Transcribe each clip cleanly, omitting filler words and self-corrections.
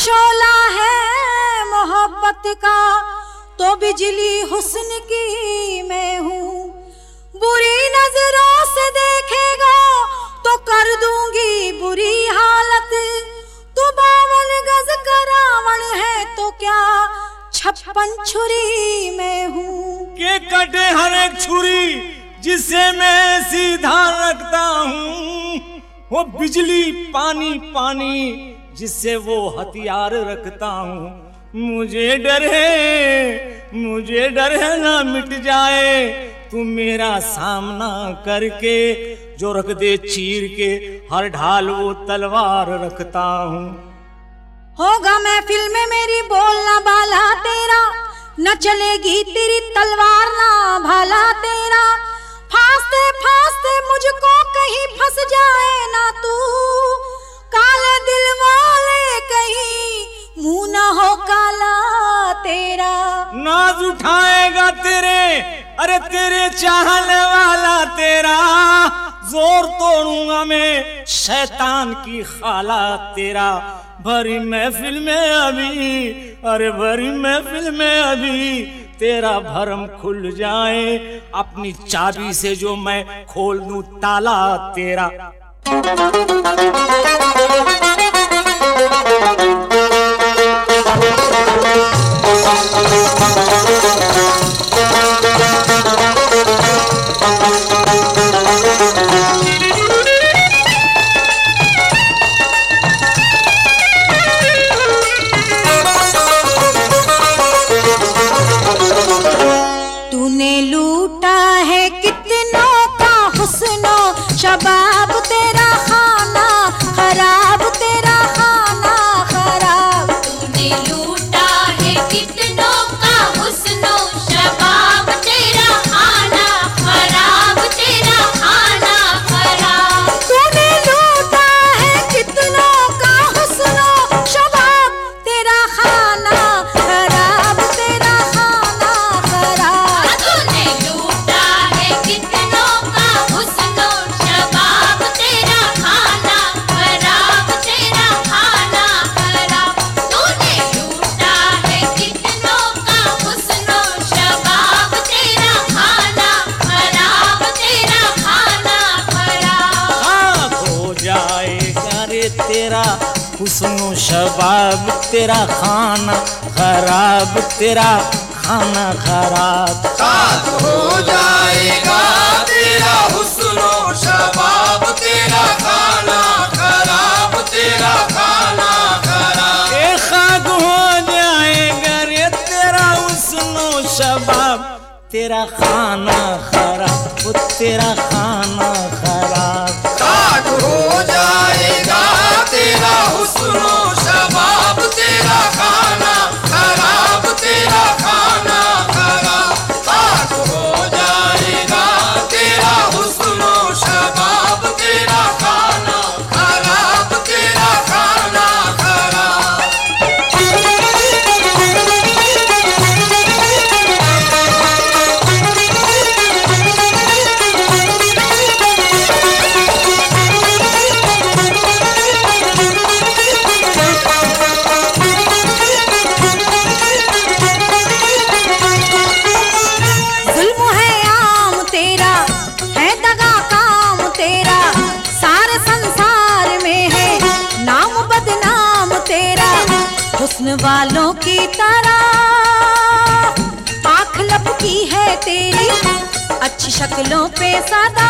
शोला है मोहब्बत का, तो बिजली हुस्न की मैं हूँ। बुरी नजरों से देखेगा तो कर दूंगी बुरी हालत। तू 52 गज का रावण है तो क्या 56 छुरी मैं हूँ। के कटे हर एक छुरी जिसे मैं सीधा रखता हूँ, वो बिजली पानी पानी जिससे वो हथियार रखता हूँ। मुझे डर है ना मिट जाए तू मेरा सामना करके, जो रख दे चीर के हर ढाल वो तलवार रखता हूँ। होगा महफिल में मेरी बोलना बाला तेरा, न चलेगी तेरी तलवार ना भाला तेरा। फांसते फांसते मुझको कहीं फंस जाए ना तू, काले दिल वाले कहीं मुंह ना हो काला तेरा। नाज उठाएगा तेरे चाहने वाला तेरा, जोर तोड़ूंगा मैं शैतान की खाला तेरा। भरी महफिल में अभी तेरा भरम खुल जाए, अपनी चाबी से जो मैं खोल दूं ताला तेरा। तूने लूटा है कितनों का हुस्नो शबाब, तेरा खाना खराब, तेरा खाना खराब। तूने लूटा है कितनों का हुस्नो शबाब, तेरा खाना खराब, तेरा खाना खराब। तूने लूटा है कितनों का हुस्नो शबाब, तेरा खाना खराब, तेरा खाना खराब। तूने लूटा है कितनों का हुस्नो शबाब, तेरा खाना खराब, तेरा खाना खराब। तूने लूटा है कितनों का हुस्नो शबाब, तेरा खाना खराब, तेरा खाना खराब। खाक हो जाएगा रे तेरा हुस्नो शबाब, तेरा खाना खराब, तेरा खाना खराब। खाक हो जाएगा तेरा हुस्नो शबाब, तेरा खाना खराब, तेरा खाना खराब। ए खाक हो जाएगा रे तेरा हुस्नो शबाब, तेरा खाना खराब, वो तेरा खाना खराब। खाक हो जाएगा तेरा हुस्नो शबाब, तेरा खाना खराब, तेरा खाना खराब। खाक हो जाएगा तेरा हुस्नो शबाब, तेरा खाना खराब, तेरा खाना खराब। जुल्म है आम तेरा, है दगा काम तेरा, सारे संसार में है नाम बदनाम तेरा। हुस्न वालों की तरह आँख लपकी है तेरी, अच्छी शक्लों पे सदा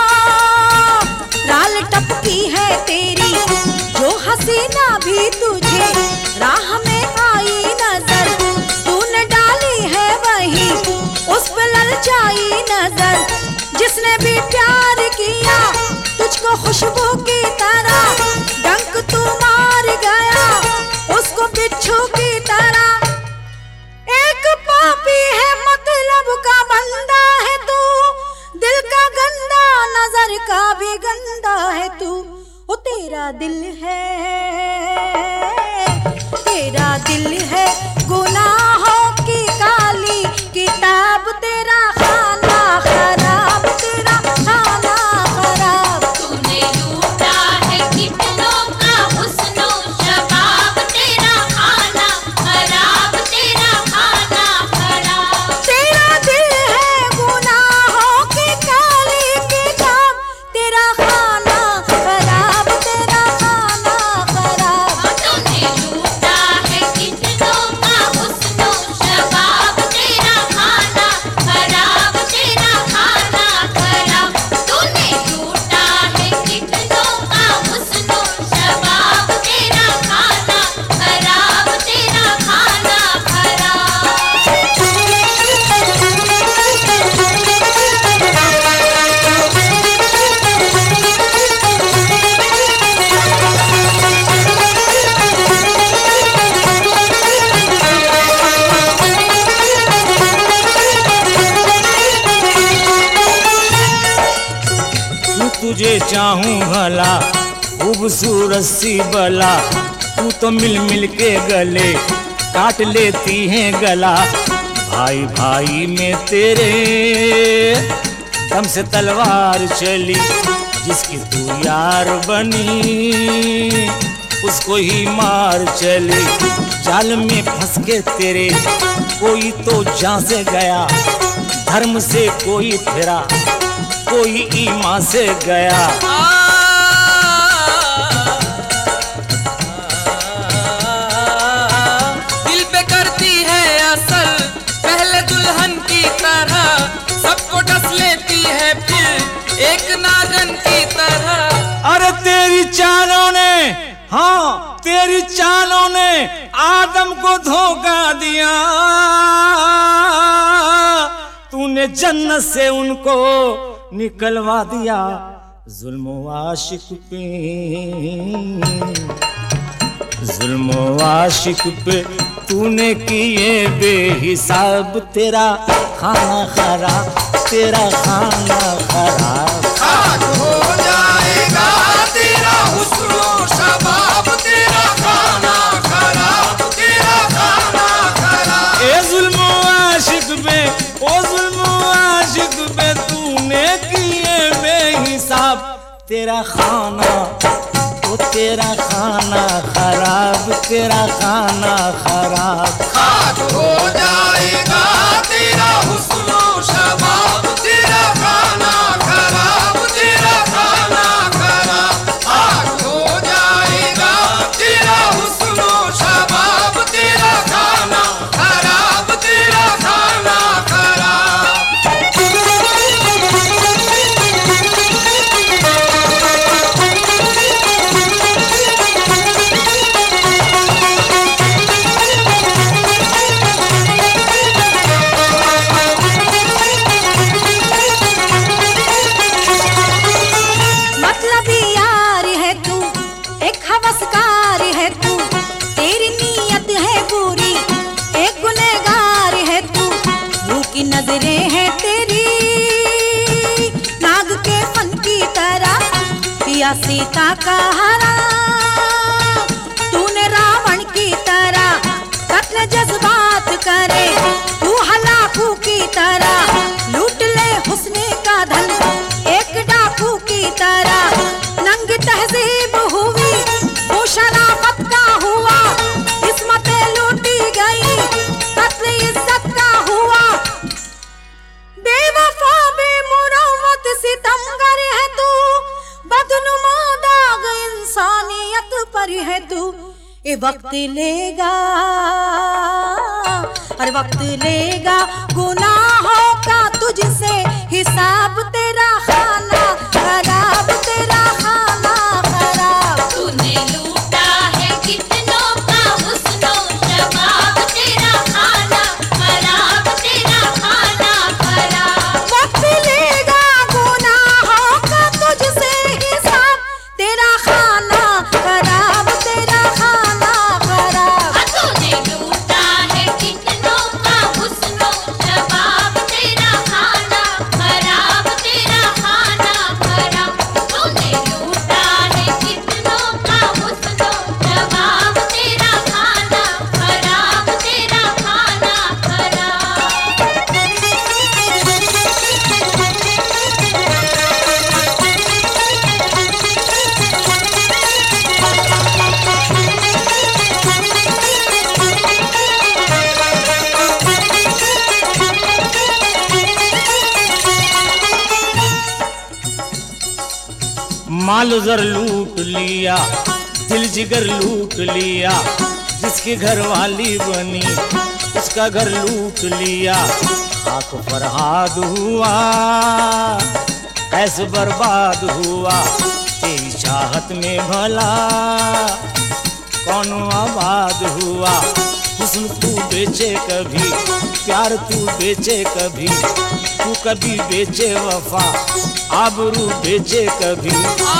राल टपकी है तेरी। जो हसीना भी तुझे राह में आई नजर, तूने डाली है वही उस पे ललचाई नजर। जिसने भी प्यार किया तुझको खुशबू की तरह, डंक तू मार गया उसको बिच्छू की तरह। एक पापी है मतलब का बंदा है तू, दिल का गंदा नजर का भी गंदा है तू। ओ तेरा दिल है गुनाहों की काली किताब, तेरा खाना खराब, तेरा खाना खराब। तूने लूटा है कितनों का हुस्नो शबाब, तेरा चाहूं भला खूबसूरत सी बला, तू तो मिल मिल के गले काट लेती है गला। भाई भाई में तेरे दम से तलवार चली, जिसकी तू यार बनी उसको ही मार चली। जाल में फंस के तेरे कोई तो जान से गया, धर्म से कोई फिरा कोई ईमान से गया। दिल पे करती है असर पहले दुल्हन की तरह, सबको डस लेती है फिर एक नागन की तरह। अरे तेरी चालों ने, हाँ तेरी चालों ने आदम को धोखा दिया, तूने जन्नत से उनको निकलवा दिया। जुल्म आशिक पे, जुल्म आशिक पे तूने किए बेहिसाब, तेरा खाना खराब, तेरा खाना खराब। खाक हो जाएगा तेरा हुस्नो शबाब, तेरा खाना खराब, तेरा खाना खराब। ए जुल्म आशिक पे, ओ जुल्म आशिक पे तूने किए बेहिसाब, तेरा खाना ओ तेरा खाना खराब, तेरा खाना खराब। खाक हो जाएगा तेरा हुस्नो शबाब, तेरा खाना खराब, तेरा खाना खराब। खाक हो जाएगा तेरा हुस्नो शबाब, तेरा खाना खराब, तेरा खाना खराब। मतलबी यार है तू, एक हवसकार है तू, तेरी नीयत है बुरी, एक गुनहगार है तू। मुंह की नजरें हैं तेरी नाग के फन की तरह, पिया सीता का हरा तूने रावण की तरह। कत्ल जज्बात करे तू हलाकू की तरह, लूट ले हुस्ने का धन एक डाकू की तरह। नंग तहजीब हुई वो शराफत का हुआ, किस्मतें लूटी गई कत्ल इज्जत का हुआ। बेवफा बेमुरव्वत सितमगर है तू, बदनुमा दाग इंसानियत पर है तू। ये वक्त लेगा, हर वक्त लेगा गुनाहों का तुझसे हिसाब, तेरा खाना खराब, तेरा खाना खराब। तूने लूटा है कितनों का हुस्नो शबाब, तेरा खाना खराब, तेरा खाना खराब। वक्त लेगा गुनाहों का तुझसे हिसाब, तेरा खाना खराब, तेरा खाना खराब। तूने लूटा है कितनों का हुस्नो शबाब, तेरा खाना खराब, तेरा खाना खराब। तूने लूटा है कितनों का हुस्नो शबाब, तेरा खाना खराब, तेरा खाना खराब। माल जर लूट लिया, दिल जिगर लूट लिया, जिसकी घर वाली बनी उसका घर लूट लिया। खाक फरहाद हुआ ऐसे बर्बाद हुआ, तेरी चाहत में भला कौन आबाद हुआ। हुस्न तू बेचे कभी, प्यार तू बेचे कभी, तू कभी बेचे वफा, आबरू बेचे कभी।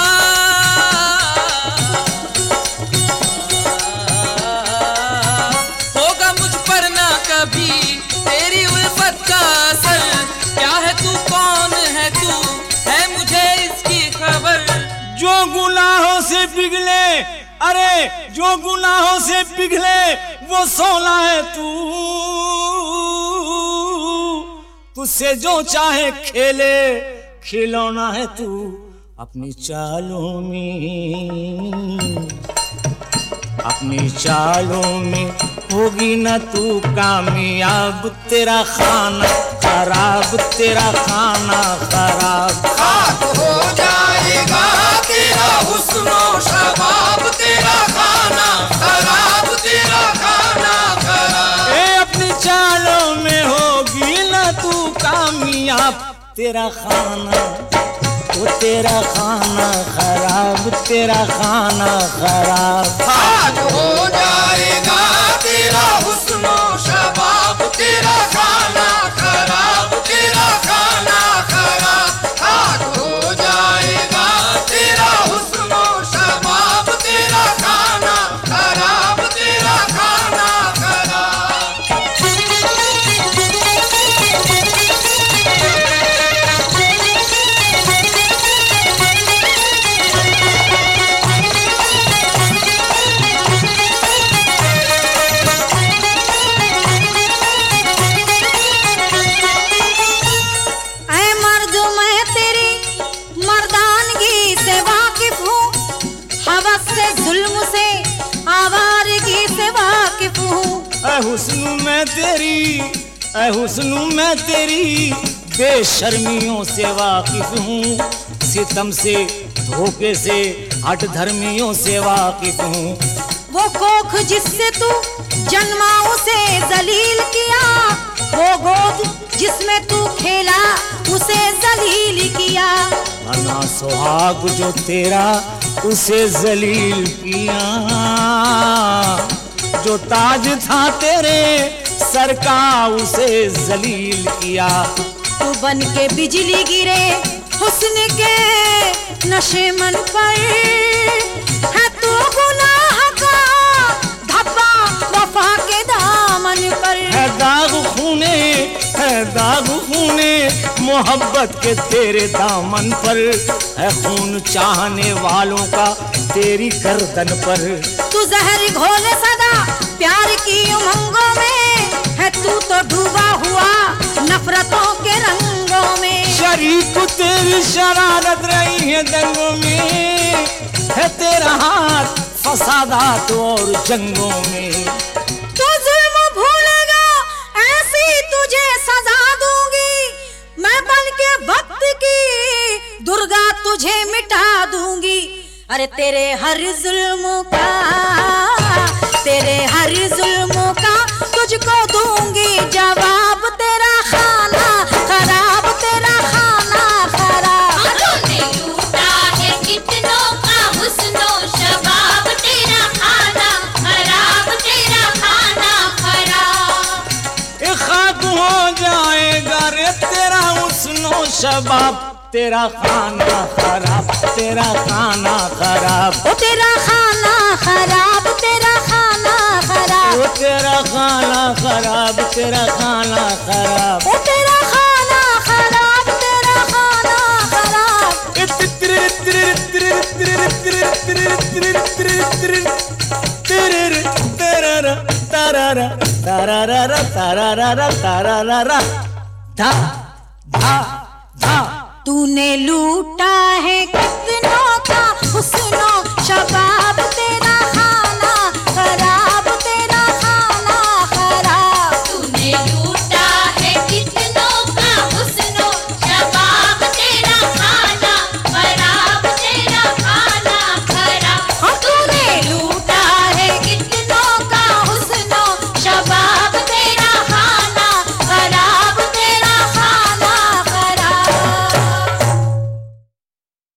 होगा मुझ पर ना कभी तेरी उल्फत का असर, क्या है तू कौन है तू है मुझे इसकी खबर। से पिघले, अरे जो गुनाहों से पिघले वो सोना है तू, तुझसे जो चाहे खेले खिलौना है तू। अपनी चालों में होगी न तू कामयाब, तेरा खाना खराब, तेरा खाना खराब। खाक हो जाएगा तेरा हुस्नो शबाब, तेरा खाना खराब, तेरा खाना खराब। अपनी चालों में होगी न तू कामयाब, तेरा खाना तेरा खाना खराब, तेरा खाना खराब। खाक हो जाएगा तेरा हुस्नो शबाब, तेरा खाना खराब, तेरा खाना खराब। खाक हो जाएगा तेरा हुस्नो शबाब, तेरा खाना खराब, तेरा खाना खराब। हुस्न मैं तेरी बेशर्मियों से वाकिफ हूँ, सितम से धोखे से हट धर्मियों से वाकिफ हूँ। वो कोख जिससे तू जन्मा उसे जलील किया, वो गोद जिसमें तू खेला उसे जलील किया। बना सुहाग जो तेरा उसे जलील किया, जो ताज था तेरे सर का उसे जलील किया। तू बन के बिजली गिरे हुस्न के नशे मन पर, है तू गुनाह का धब्बा वफा के दामन पर। है दाग खूने मोहब्बत के तेरे दामन पर, है खून चाहने वालों का तेरी गर्दन पर। तू जहर घोले सदा प्यार की उमंगों में, है तू तो डूबा हुआ नफरतों के रंगों में। शरीक तेरी शरारत रही है दंगों में, है तेरा हाथ फसादात और जंगों में। तू जुल्म भूलेगा ऐसी तुझे सजा दूंगी, मैं बन के वक्त की दुर्गा तुझे मिटा दूंगी। अरे तेरे हर जुल्म का तुझको दूंगी जवाब, तेरा खाना खराब, तेरा खाना खराब। तूने लूटा है कितनों का हुस्नो शबाब, तेरा खाना खराब, तेरा खाना खराब। खाक हो जाएगा रे तेरा हुस्नो शबाब, तेरा खाना खराब, तेरा खाना खराब। ओ तेरा खाना खराब, तेरा खाना खराब। ओ तेरा खाना खराब, तेरा खाना खराब। ओ तेरा खाना खराब, तेरा खाना खराब। तूने लूटा है